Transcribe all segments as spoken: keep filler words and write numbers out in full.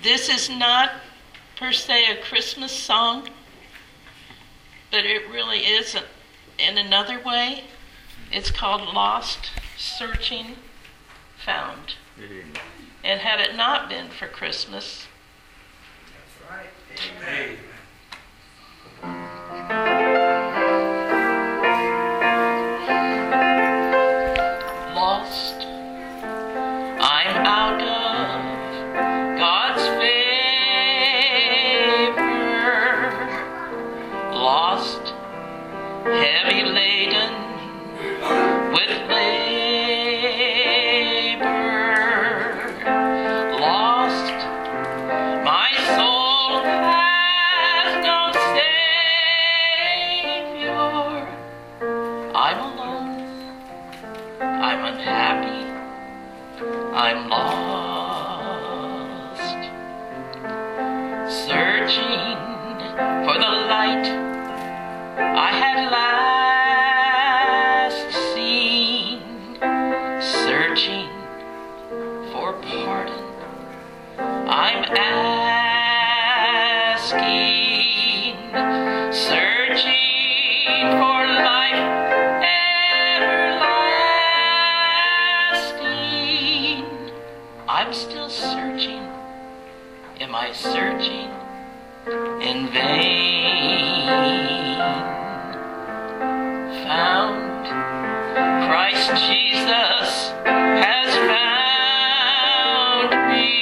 This is not per se a Christmas song, but it really is in another way. It's called Lost, Searching, Found. And had it not been for Christmas, that's right. Amen. Lost, I'm out of God's favor. Lost, heavy laden with labor. Lost, my soul has no Savior. I'm alone, I'm unhappy, I'm lost. Searching for the light I had last seen, searching for pardon I'm asking, searching for life everlasting. I'm still searching. Am I searching in vain? Found Christ Jesus has found me.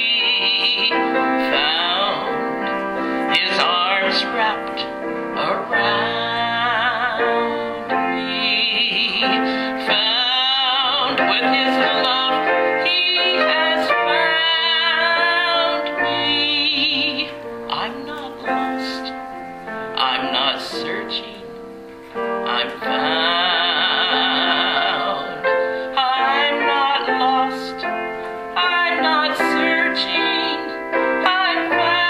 Found his arms wrapped around me. Found with his love he has found me. I'm not lost, I'm not searching, I'm found. I'm not lost, I'm not searching, I'm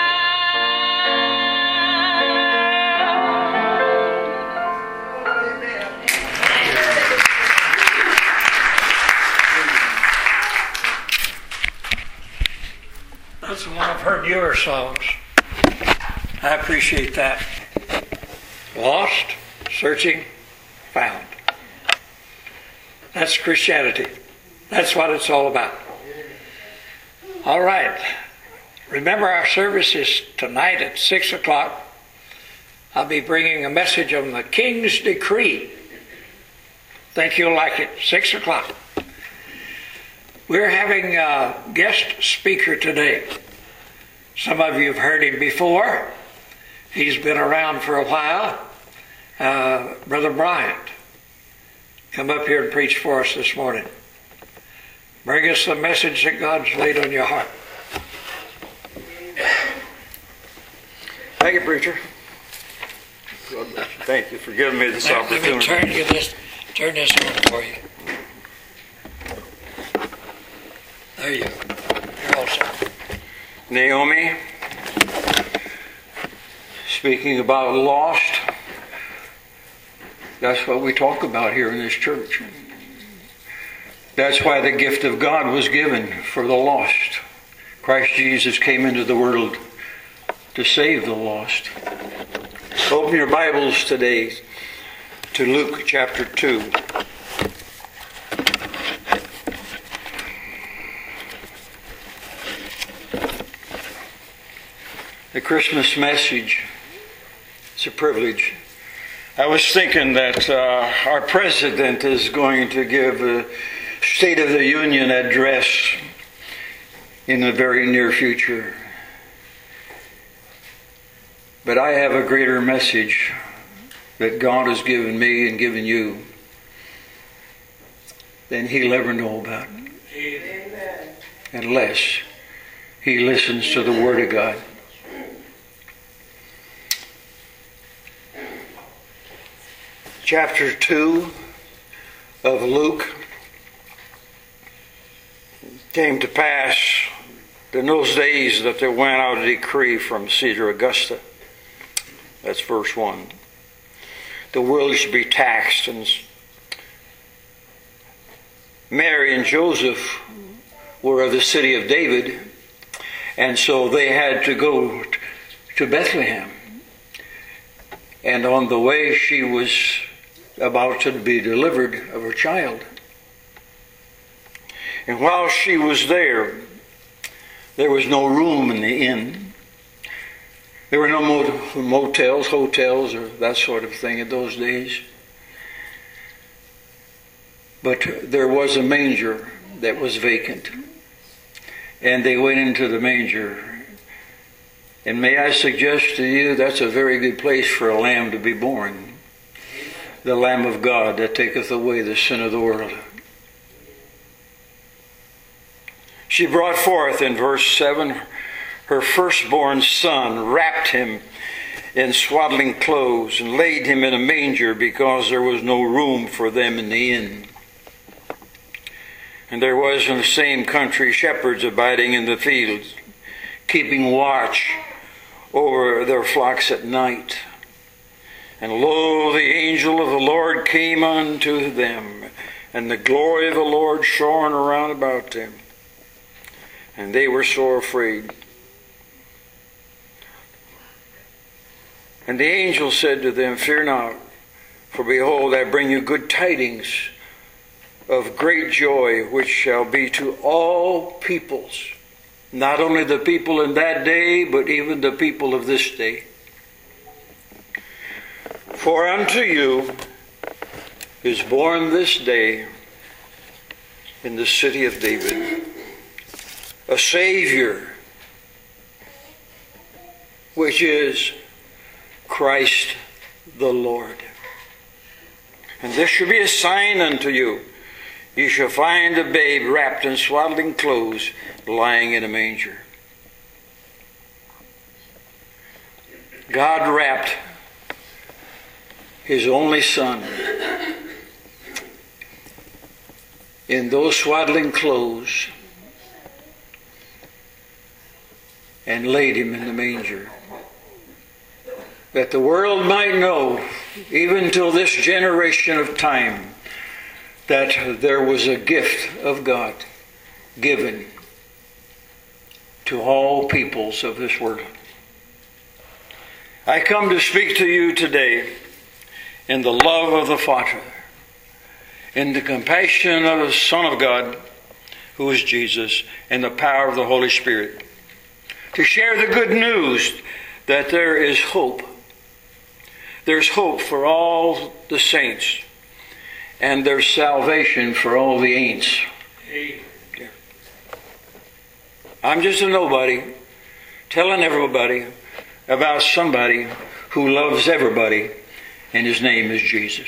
found. That's one I've heard your songs. I appreciate that. Lost, searching, found. That's Christianity. That's what it's all about. All right. Remember, our service is tonight at six o'clock. I'll be bringing a message on the King's Decree. Think you'll like it. six o'clock. We're having a guest speaker today. Some of you have heard him before. He's been around for a while. Uh, Brother Bryant. Come up here and preach for us this morning. Bring us the message that God's laid on your heart. Thank you, preacher. Thank you for giving me this Let, opportunity. let me turn you this, turn this on for you. There you go. You're all set. Naomi, speaking about lost, that's what we talk about here in this church. That's why the gift of God was given for the lost. Christ Jesus came into the world to save the lost. Open your Bibles today to Luke chapter two. The Christmas message, it's a privilege. I was thinking that uh, our president is going to give a State of the Union address in the very near future. But I have a greater message that God has given me and given you than he'll ever know about. Amen. Unless he listens to the Word of God. Chapter two of Luke. Came to pass in those days that there went out a decree from Caesar Augusta. That's verse one. The world should be taxed, and Mary and Joseph were of the city of David, And so they had to go to Bethlehem. And on the way, she was about to be delivered of her child. And while she was there, there was no room in the inn. There were no motels, hotels, or that sort of thing in those days. But there was a manger that was vacant. And they went into the manger. And may I suggest to you, that's a very good place for a lamb to be born. The Lamb of God that taketh away the sin of the world. She brought forth, in verse seven, her firstborn son, wrapped him in swaddling clothes, and laid him in a manger, because there was no room for them in the inn. And there was in the same country shepherds abiding in the fields, keeping watch over their flocks at night. And lo, the angel of the Lord came unto them, and the glory of the Lord shone around about them. And they were sore afraid. And the angel said to them, Fear not, for behold, I bring you good tidings of great joy, which shall be to all peoples. Not only the people in that day, but even the people of this day. For unto you is born this day in the city of David a Savior, which is Christ the Lord. And this shall be a sign unto you. You shall find a babe wrapped in swaddling clothes, lying in a manger. God wrapped His only Son in those swaddling clothes and laid him in the manger, that the world might know, even till this generation of time, that there was a gift of God given to all peoples of this world. I come to speak to you today in the love of the Father, in the compassion of the Son of God, who is Jesus, and the power of the Holy Spirit, to share the good news that there is hope. There's hope for all the saints, and there's salvation for all the ain'ts. I'm just a nobody telling everybody about somebody who loves everybody, and his name is Jesus.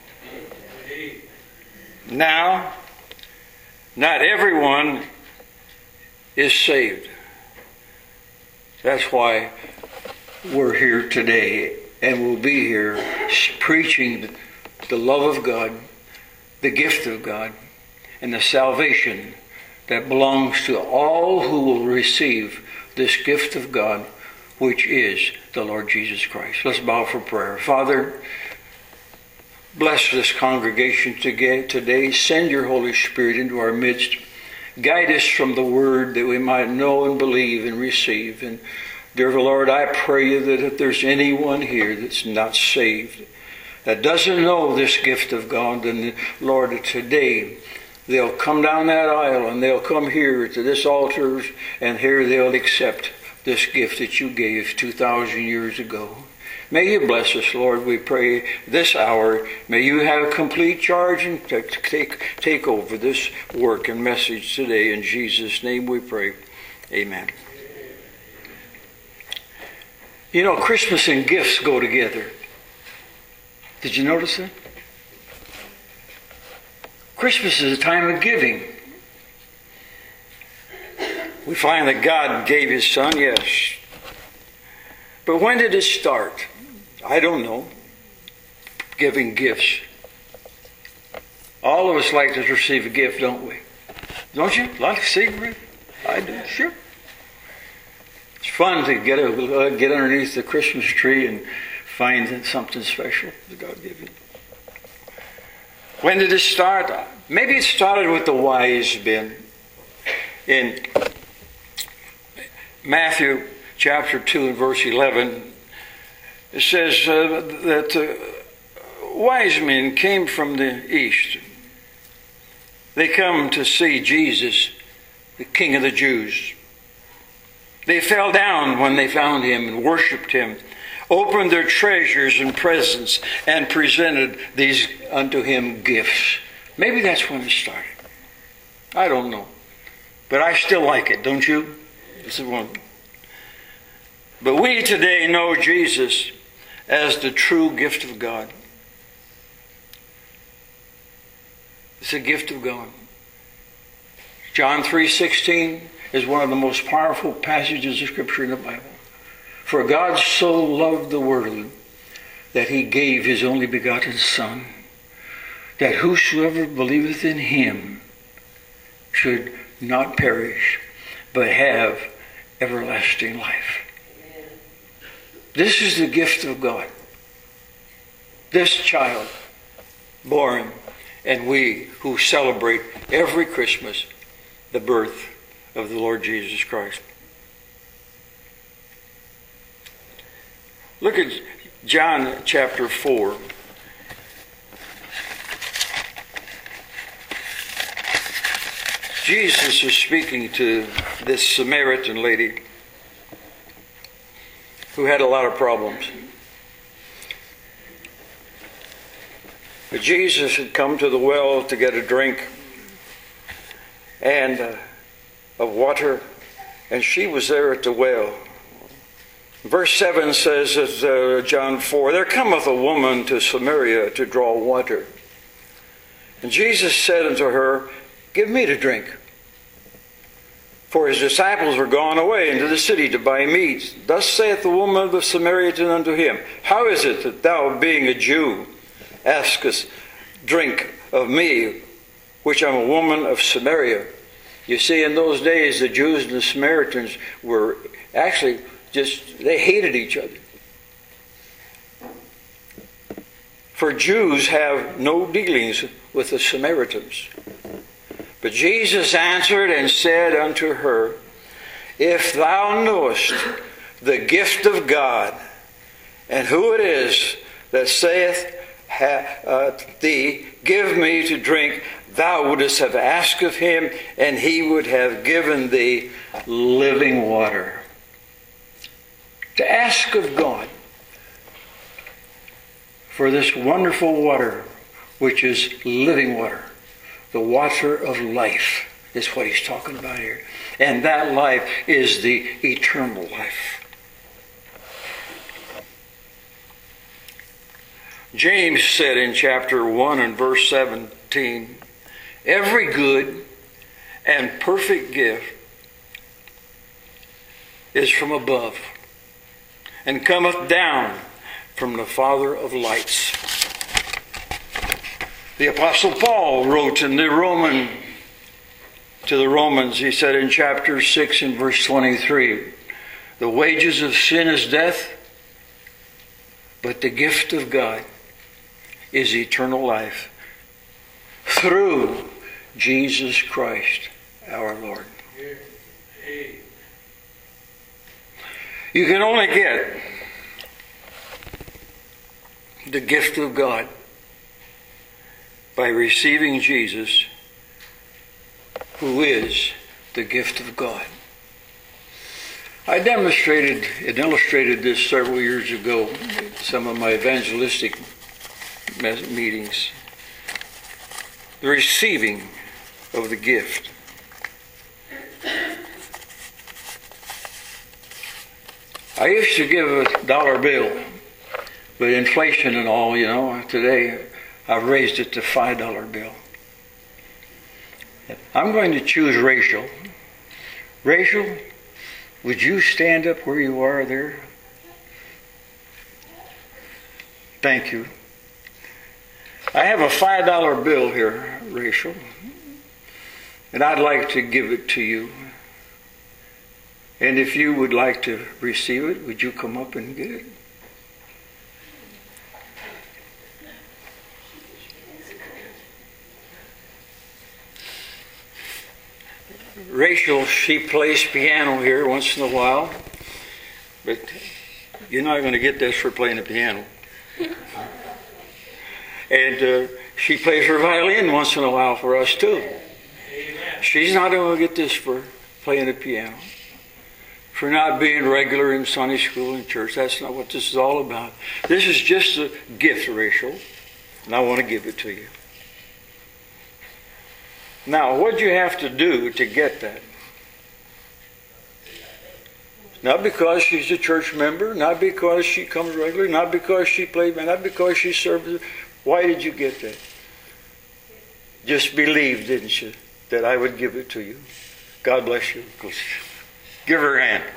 Now, not everyone is saved. That's why we're here today, and we'll be here preaching the love of God, the gift of God, and the salvation that belongs to all who will receive this gift of God, which is the Lord Jesus Christ. Let's bow for prayer. Father, bless this congregation today. Send your Holy Spirit into our midst. Guide us from the Word that we might know and believe and receive. And dear Lord, I pray you that if there's anyone here that's not saved, that doesn't know this gift of God, then Lord, today they'll come down that aisle and they'll come here to this altar, and here they'll accept this gift that you gave two thousand years ago. May you bless us, Lord, we pray this hour. May you have complete charge and take, take, take over this work and message today. In Jesus' name we pray. Amen. You know, Christmas and gifts go together. Did you notice that? Christmas is a time of giving. We find that God gave His Son, yes. But when did it start? I don't know. Giving gifts. All of us like to receive a gift, don't we? Don't you? Like a cigarette? I do, sure. It's fun to get a, uh, get underneath the Christmas tree and find something special that God gave you. When did it start? Maybe it started with the wise men. In Matthew chapter two and verse eleven, it says uh, that uh, wise men came from the east. They come to see Jesus, the King of the Jews. They fell down when they found him and worshipped him, opened their treasures and presents, and presented these unto him gifts. Maybe that's when it started. I don't know. But I still like it, don't you? This is one. But we today know Jesus as the true gift of God. It's a gift of God. John three sixteen is one of the most powerful passages of Scripture in the Bible. For God so loved the world that he gave his only begotten Son, that whosoever believeth in him should not perish, but have everlasting life. This is the gift of God. This child born, and we who celebrate every Christmas the birth of the Lord Jesus Christ. Look at John chapter four. Jesus is speaking to this Samaritan lady who had a lot of problems. But Jesus had come to the well to get a drink and uh, of water, and she was there at the well. Verse seven says, as uh, John four, there cometh a woman to Samaria to draw water. And Jesus said unto her, give me to drink. For his disciples were gone away into the city to buy meat. Thus saith the woman of the Samaritan unto him, how is it that thou, being a Jew, askest drink of me, which am a woman of Samaria? You see, in those days, the Jews and the Samaritans were actually just, they hated each other. For Jews have no dealings with the Samaritans. But Jesus answered and said unto her, if thou knowest the gift of God, and who it is that saith ha, uh, thee, give me to drink, thou wouldst have asked of him, and he would have given thee living water. To ask of God for this wonderful water, which is living water. The water of life is what he's talking about here. And that life is the eternal life. James said in chapter one and verse seventeen, every good and perfect gift is from above, and cometh down from the Father of lights. The Apostle Paul wrote in the Roman, to the Romans, he said in chapter six and verse twenty-three, the wages of sin is death, but the gift of God is eternal life through Jesus Christ our Lord. You can only get the gift of God by receiving Jesus, who is the gift of God. I demonstrated and illustrated this several years ago at some of my evangelistic meetings. The receiving of the gift. I used to give a dollar bill, but inflation and all, you know, today I've raised it to five dollar bill. I'm going to choose Rachel. Rachel, would you stand up where you are there? Thank you. I have a five dollar bill here, Rachel, and I'd like to give it to you. And if you would like to receive it, would you come up and get it? Rachel, she plays piano here once in a while, but you're not going to get this for playing the piano. And uh, she plays her violin once in a while for us too. She's not going to get this for playing the piano, for not being regular in Sunday school and church. That's not what this is all about. This is just a gift, Rachel, and I want to give it to you. Now, what do you have to do to get that? Not because she's a church member, not because she comes regularly, not because she plays, not because she serves. Why did you get that? Just believe, didn't you, that I would give it to you? God bless you. Give her a hand.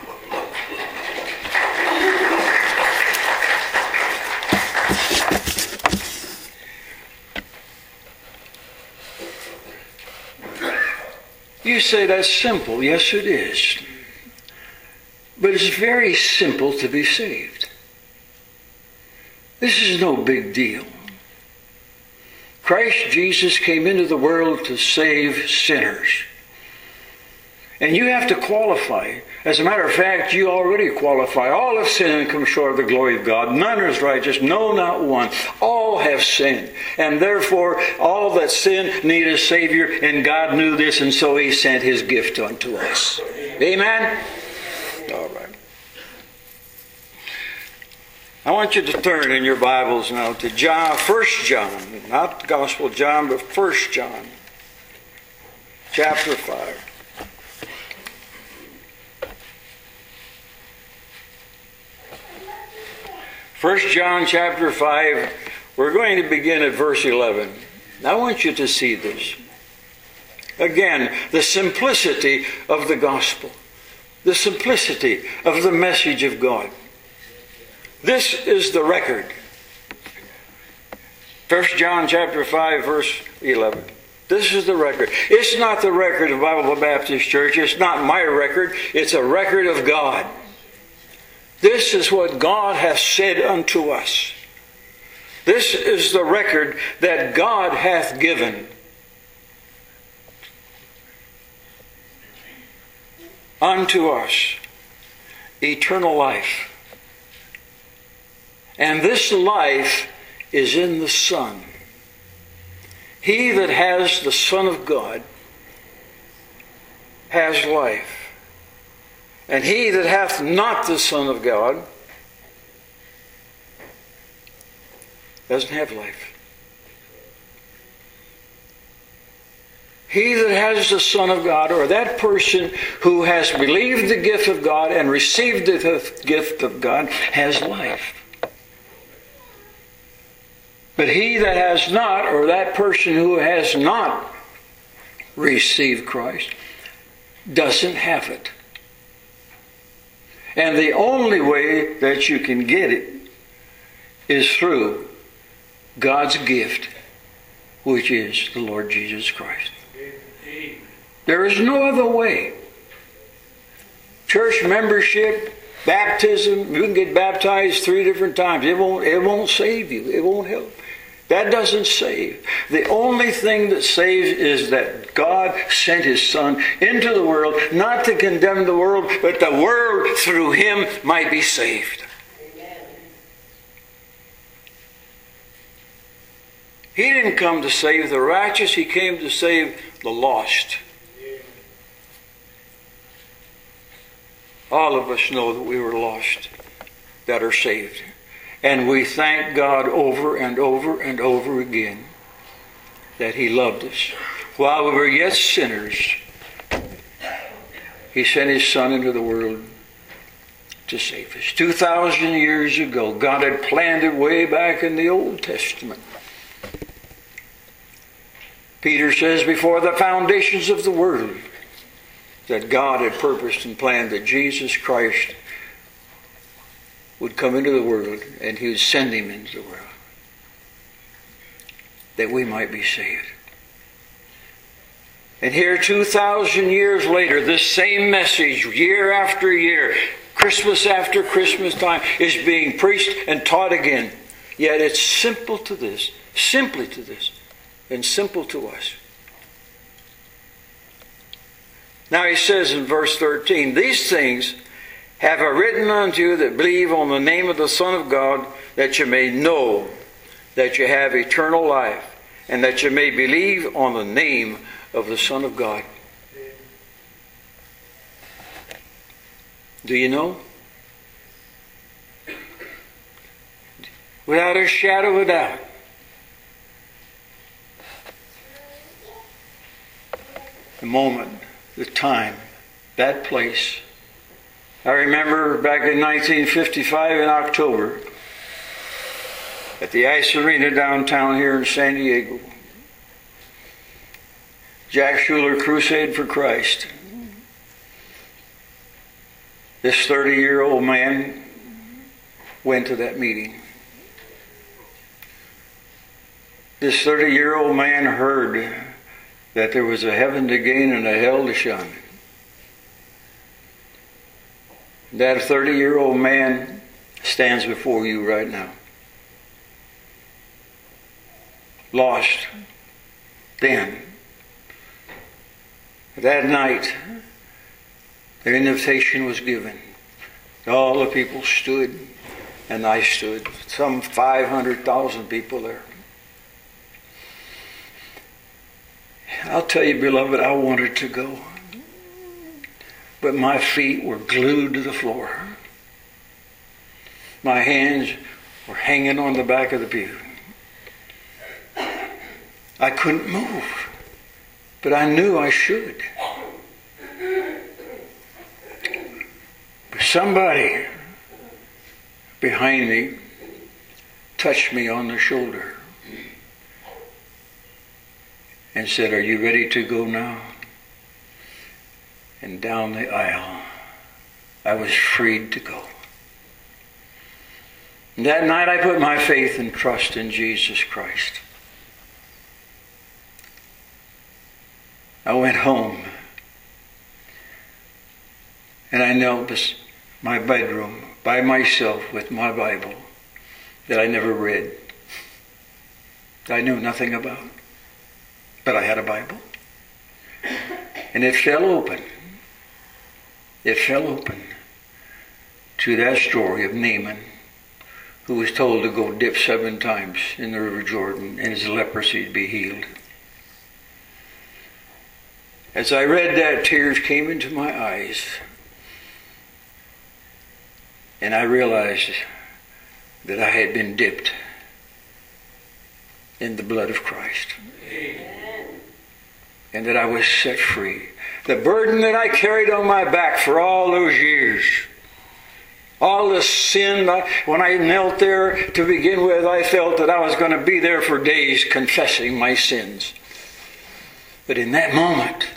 You say that's simple. Yes, it is. But it's very simple to be saved. This is no big deal. Christ Jesus came into the world to save sinners. And you have to qualify. As a matter of fact, you already qualify. All have sinned and come short of the glory of God. None is righteous, no, not one. All have sinned. And therefore, all that sin need a Savior, and God knew this, and so He sent His gift unto us. Amen? All right. I want you to turn in your Bibles now to John, First John, not the Gospel of John, but First John, chapter five. First John chapter five, we're going to begin at verse eleven. I want you to see this. Again, the simplicity of the gospel. The simplicity of the message of God. This is the record. First John chapter five, verse eleven. This is the record. It's not the record of Bible Baptist Church. It's not my record. It's a record of God. This is what God hath said unto us. This is the record that God hath given unto us. Eternal life. And this life is in the Son. He that has the Son of God has life. And he that hath not the Son of God doesn't have life. He that has the Son of God, or that person who has believed the gift of God and received the gift of God, has life. But he that has not, or that person who has not received Christ, doesn't have it. And the only way that you can get it is through God's gift, which is the Lord Jesus Christ. There is no other way. Church membership, baptism, you can get baptized three different times. It won't, it won't save you. It won't help. That doesn't save. The only thing that saves is that God sent His Son into the world, not to condemn the world, but the world through Him might be saved. Amen. He didn't come to save the righteous. He came to save the lost. All of us know that we were lost, that are saved. And we thank God over and over and over again that He loved us. While we were yet sinners, He sent His Son into the world to save us. Two thousand years ago, God had planned it way back in the Old Testament. Peter says, before the foundations of the world, that God had purposed and planned that Jesus Christ would come into the world, and He would send Him into the world, that we might be saved. And here, two thousand years later, this same message, year after year, Christmas after Christmas time, is being preached and taught again. Yet it's simple to this, simply to this, and simple to us. Now he says in verse thirteen, these things have I written unto you that believe on the name of the Son of God, that you may know that you have eternal life, and that you may believe on the name of the Son of God. Do you know? Without a shadow of a doubt. The moment, the time, that place. I remember back in nineteen fifty-five in October at the Ice Arena downtown here in San Diego. Jack Schuler Crusade for Christ. This thirty-year-old man went to that meeting. This thirty-year-old man heard that there was a heaven to gain and a hell to shun. That thirty-year-old man stands before you right now. Lost. Then. That night, the invitation was given. All the people stood, and I stood. Some five hundred thousand people there. I'll tell you, beloved, I wanted to go. But my feet were glued to the floor. My hands were hanging on the back of the pew. I couldn't move. But I knew I should. But somebody behind me touched me on the shoulder and said, "Are you ready to go now?" And down the aisle, I was freed to go. And that night I put my faith and trust in Jesus Christ. I went home and I knelt in my bedroom by myself with my Bible that I never read, that I knew nothing about. But I had a Bible. And it fell open. It fell open to that story of Naaman, who was told to go dip seven times in the River Jordan and his leprosy to be healed. As I read that, tears came into my eyes. And I realized that I had been dipped in the blood of Christ. Amen. And that I was set free. The burden that I carried on my back for all those years, all the sin, when I knelt there to begin with, I felt that I was going to be there for days confessing my sins. But in that moment,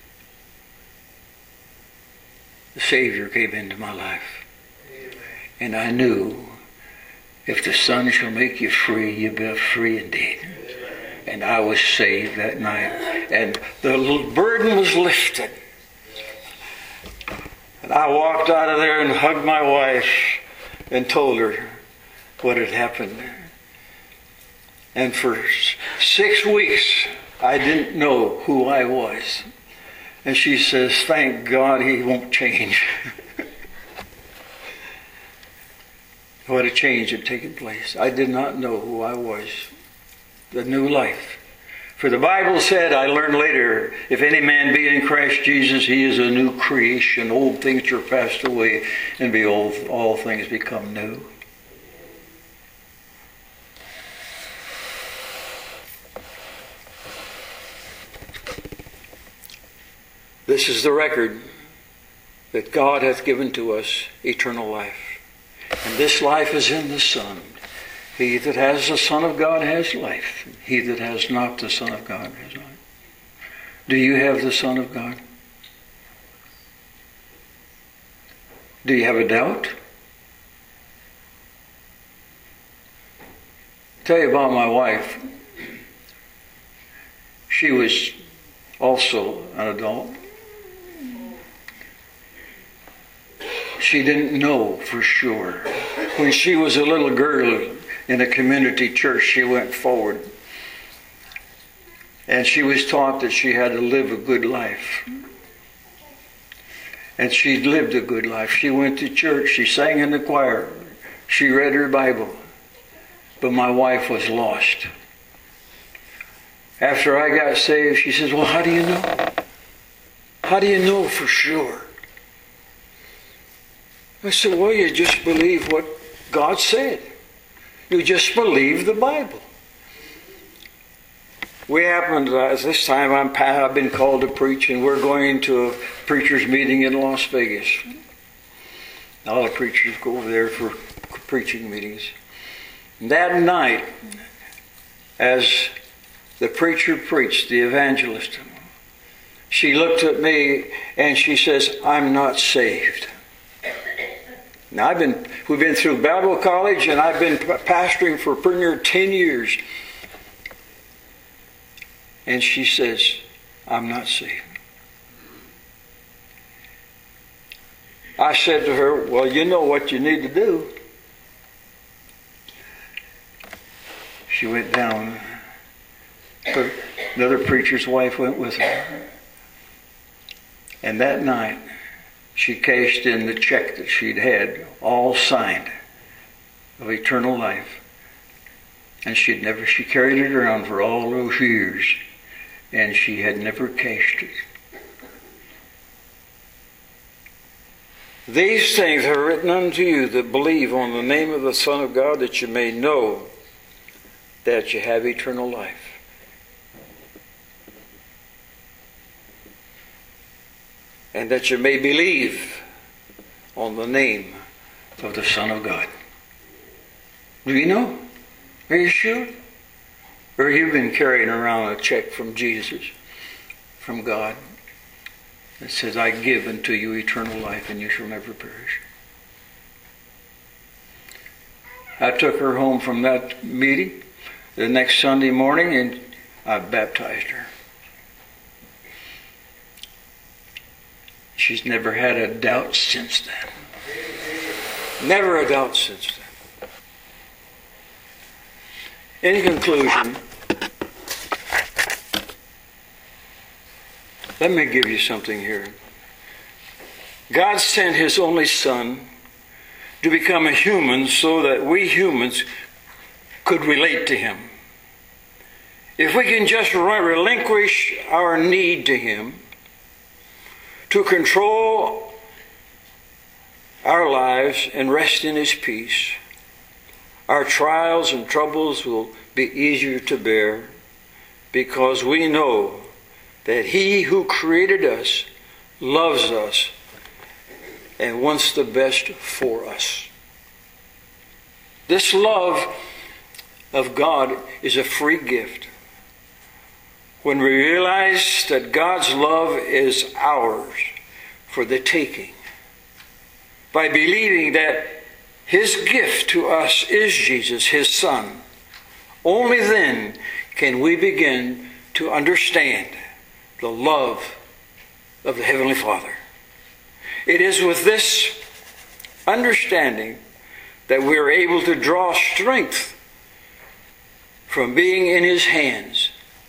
the Savior came into my life. And I knew, if the Son shall make you free, you'll be free indeed. And I was saved that night. And the burden was lifted. And I walked out of there and hugged my wife and told her what had happened. And for six weeks, I didn't know who I was. And she says, "Thank God he won't change." What a change had taken place. I did not know who I was. The new life. For the Bible said, I learned later, if any man be in Christ Jesus, he is a new creation. Old things are passed away, and behold, all things become new. This is the record that God hath given to us, eternal life. And this life is in the Son. He that has the Son of God has life. He that has not the Son of God has not. Do you have the Son of God? Do you have a doubt? I'll tell you about my wife. She was also an adult. She didn't know for sure. When she was a little girl in a community church, she went forward. And she was taught that she had to live a good life. And she'd lived a good life. She went to church. She sang in the choir. She read her Bible. But my wife was lost. After I got saved, she says, well, how do you know? How do you know for sure? I said, well, you just believe what God said. You just believe the Bible. We happened, uh, this time I'm, I've been called to preach, and we're going to a preacher's meeting in Las Vegas. All the preachers go over there for preaching meetings. And that night, as the preacher preached, the evangelist, she looked at me and she says, I'm not saved. Now, I've been, we've been through Bible college, and I've been pastoring for pretty near ten years. And she says, I'm not saved. I said to her, well, you know what you need to do. She went down. Her, another preacher's wife went with her. And that night, she cashed in the check that she'd had, all signed, of eternal life. And she'd never, she carried it around for all those years, and she had never cashed it. These things are written unto you that believe on the name of the Son of God, that you may know that you have eternal life. And that you may believe on the name of the Son of God. Do you know? Are you sure? Or you've been carrying around a check from Jesus, from God, that says, I give unto you eternal life, and you shall never perish. I took her home from that meeting the next Sunday morning, and I baptized her. She's never had a doubt since then. Never a doubt since then. In conclusion, let me give you something here. God sent His only Son to become a human so that we humans could relate to Him. If we can just relinquish our need to Him, to control our lives and rest in His peace, our trials and troubles will be easier to bear, because we know that He who created us loves us and wants the best for us. This love of God is a free gift. When we realize that God's love is ours for the taking, by believing that His gift to us is Jesus, His Son, only then can we begin to understand the love of the Heavenly Father. It is with this understanding that we are able to draw strength from being in His hands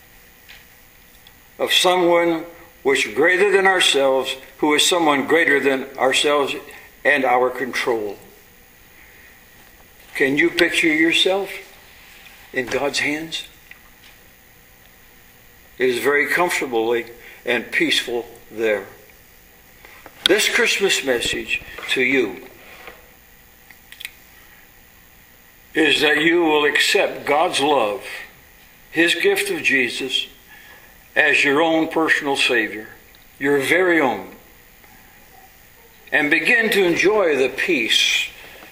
of someone which is greater than ourselves, who is someone greater than ourselves and our control. Can you picture yourself in God's hands? It is very comfortably and peaceful there. This Christmas message to you is that you will accept God's love, His gift of Jesus, as your own personal Savior, your very own, and begin to enjoy the peace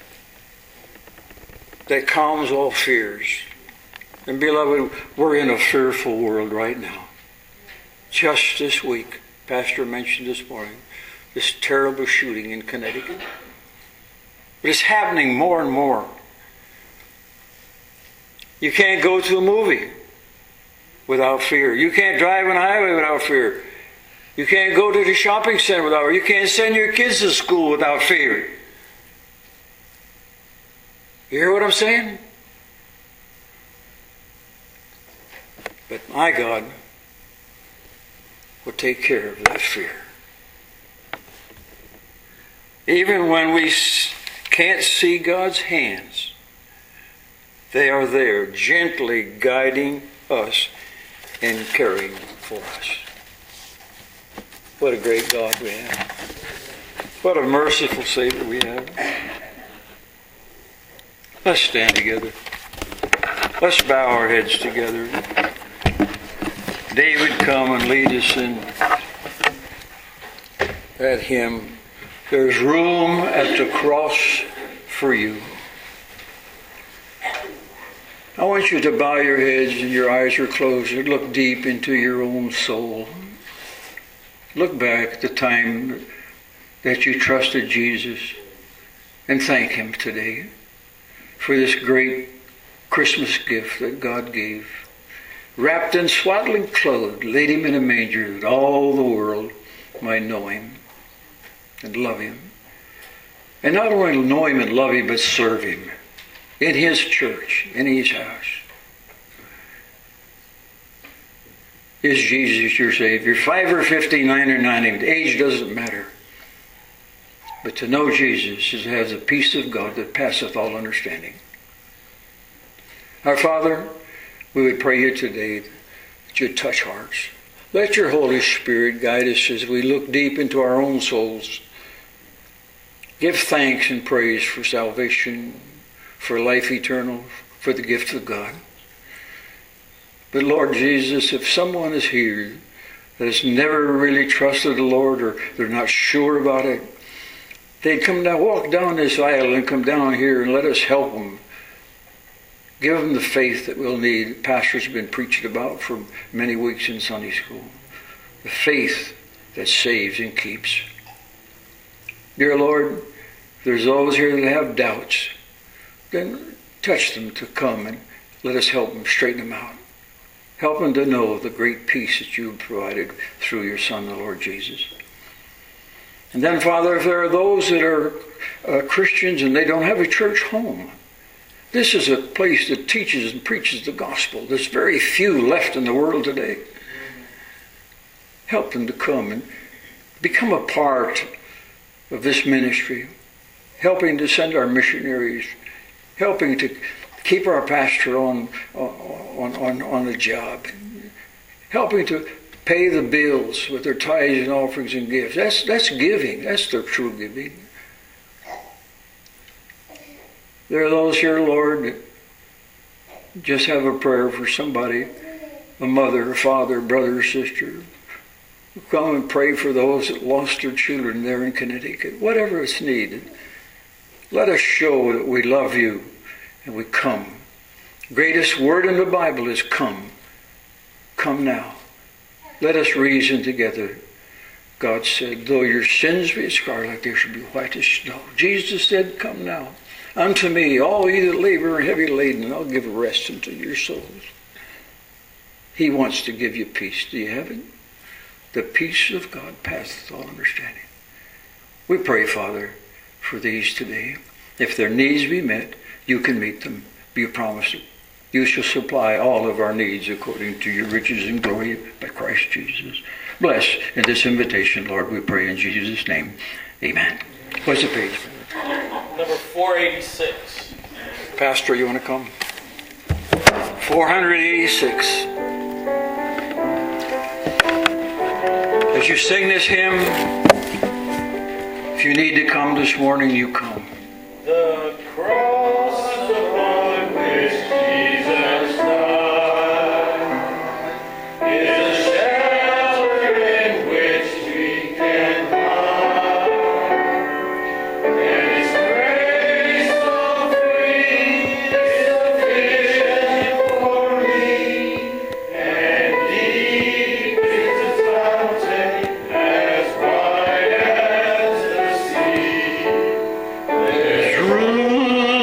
that calms all fears. And beloved, we're in a fearful world right now. Just this week, Pastor mentioned this morning, this terrible shooting in Connecticut. But it's happening more and more. You can't go to a movie without fear. You can't drive on a highway without fear. You can't go to the shopping center without fear. You can't send your kids to school without fear. You hear what I'm saying? But my God will take care of that fear. Even when we can't see God's hands, they are there gently guiding us and caring for us. What a great God we have. What a merciful Savior we have. Let's stand together. Let's bow our heads together. David, come and lead us in that hymn. There's room at the cross for you. I want you to bow your heads and your eyes are closed and look deep into your own soul. Look back at the time that you trusted Jesus and thank Him today for this great Christmas gift that God gave. Wrapped in swaddling clothes, laid Him in a manger that all the world might know Him and love Him. And not only know Him and love Him, but serve Him in His church, in His house. Is Jesus your Savior? Five or fifty-nine or ninety, age doesn't matter. But to know Jesus is to have the peace of God that passeth all understanding. Our Father, we would pray here today that you touch hearts. Let your Holy Spirit guide us as we look deep into our own souls. Give thanks and praise for salvation, for life eternal, for the gift of God. But Lord Jesus, if someone is here that has never really trusted the Lord or they're not sure about it, they'd come down, walk down this aisle and come down here and let us help them. Give them the faith that we'll need. Pastor's been preaching about for many weeks in Sunday school. The faith that saves and keeps. Dear Lord, if there's those here that have doubts, then touch them to come and let us help them straighten them out. Help them to know the great peace that you have provided through your Son, the Lord Jesus. And then, Father, if there are those that are uh, Christians and they don't have a church home, this is a place that teaches and preaches the gospel. There's very few left in the world today. Help them to come and become a part of this ministry, helping to send our missionaries, helping to keep our pastor on on on, on the job, helping to pay the bills with their tithes and offerings and gifts. That's that's giving. That's their true giving. There are those here, Lord, that just have a prayer for somebody, a mother, a father, brother, or sister. Come and pray for those that lost their children there in Connecticut. Whatever is needed, let us show that we love you and we come. Greatest word in the Bible is come. Come now. Let us reason together. God said, though your sins be as scarlet, they shall be white as snow. Jesus said, come now. Unto me, all ye that labor and heavy laden, and I'll give rest unto your souls. He wants to give you peace. Do you have it? The peace of God passeth all understanding. We pray, Father, for these today. If their needs be met, you can meet them. You promised it. You shall supply all of our needs according to your riches and glory by Christ Jesus. Bless in this invitation, Lord, we pray in Jesus' name. Amen. What's the page? Number four eighty-six. Pastor, you want to come? four eighty-six. As you sing this hymn, if you need to come this morning, you come. The cross upon which Jesus died is a shelter in which we can hide, and His grace so free is sufficient for me, and deep is His fountain as wide as the sea. There's room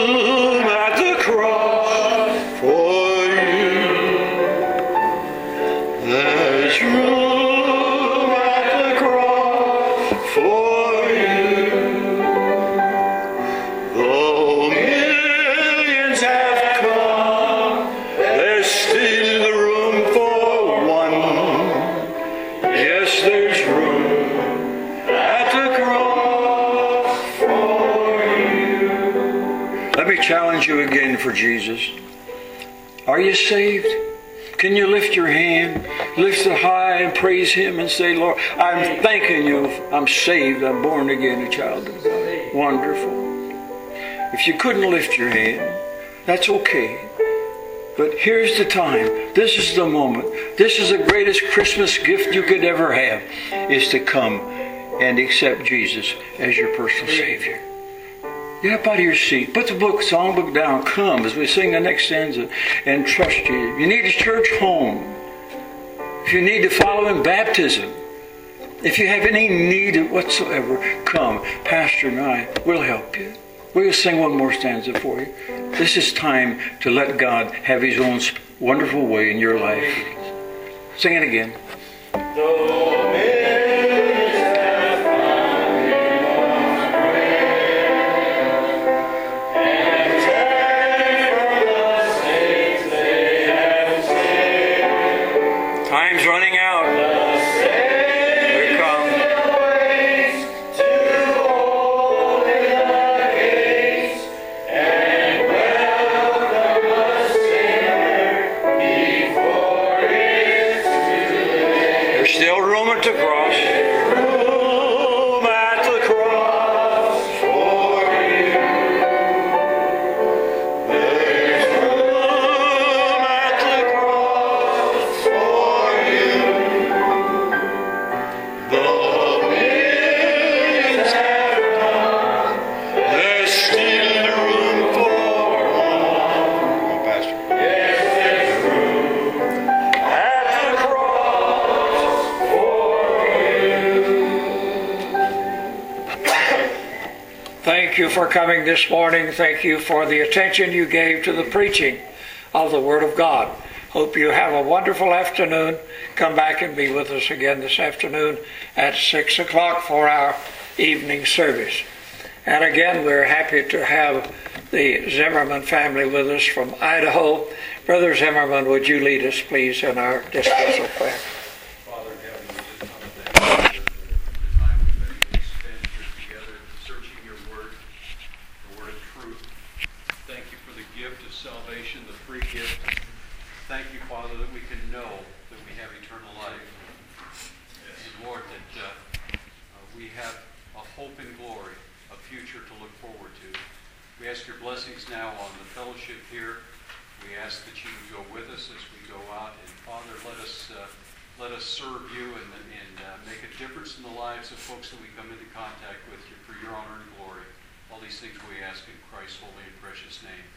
me challenge you again for Jesus. Are you saved? Can you lift your hand, lift it high and praise Him and say, Lord, I'm thanking you. I'm saved. I'm born again, a child of God. Wonderful. If you couldn't lift your hand, that's okay. But here's the time. This is the moment. This is the greatest Christmas gift you could ever have, is to come and accept Jesus as your personal Savior. Get up out of your seat. Put the book, songbook down. Come as we sing the next stanza and trust you. You need a church home. If you need to follow in baptism, if you have any need whatsoever, come. Pastor and I will help you. We'll sing one more stanza for you. This is time to let God have His own wonderful way in your life. Sing it again. Though millions have found Him unaware, and turn from the sins they have sinned, Time's running out. the Here it comes. Savior waits to open the gates and welcome a sinner before it's too late. There's still room at the cross. Room at the cross for you. There's room at the cross for you. The millions have gone. There's still room for one. Come on, Pastor. Yes, there's room at the cross for Thank you for coming this morning. Thank you for the attention you gave to the preaching of the Word of God. Hope you have a wonderful afternoon. Come back and be with us again this afternoon at six o'clock for our evening service. And again, we're happy to have the Zimmerman family with us from Idaho. Brother Zimmerman, would you lead us, please, in our dismissal prayer? Father in heaven, we just want to thank you for the time we've been able to spend here together, searching your word, the word of truth. Thank you for the gift of salvation, the free gift. Thank you, Father, that we can know that we have eternal life. And Lord, that uh, uh, we have a hope and glory, a future to look forward to. We ask your blessings now on the fellowship here. We ask that you would go with us as we go out. And Father, let us uh, let us serve you and, and uh, make a difference in the lives of folks that we come into contact with you for your honor and glory. All these things we ask in Christ's holy and precious name.